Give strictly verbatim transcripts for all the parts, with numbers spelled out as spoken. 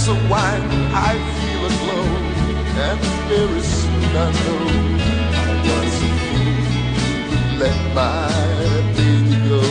of wine, I feel a glow, and very soon I know I was a fool. Let my baby go.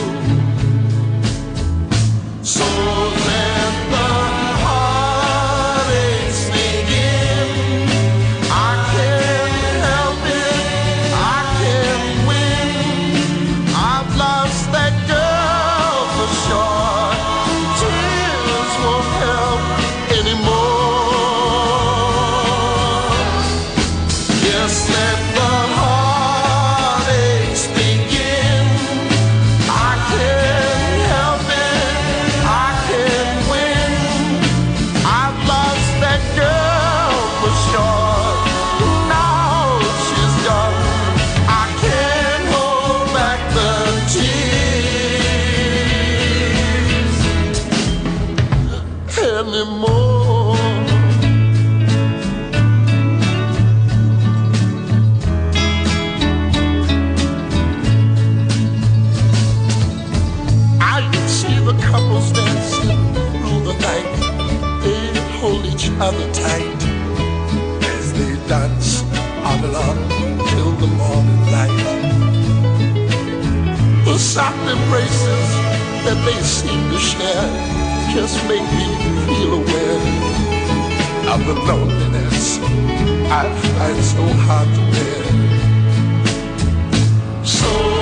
So let the heartaches begin. I can't help it, I can't win. I've lost that girl for sure. Tears won't help anymore. Yes, let the heartaches begin. I can't help it, I can't win. I've lost that girl for sure. Now she's gone, I can't hold back the tears anymore. I see the couples dancing through the night. They hold each other tight as they dance on and on till the morning light. The soft embraces that they seem to share just make me feel aware of the loneliness I find so hard to bear. So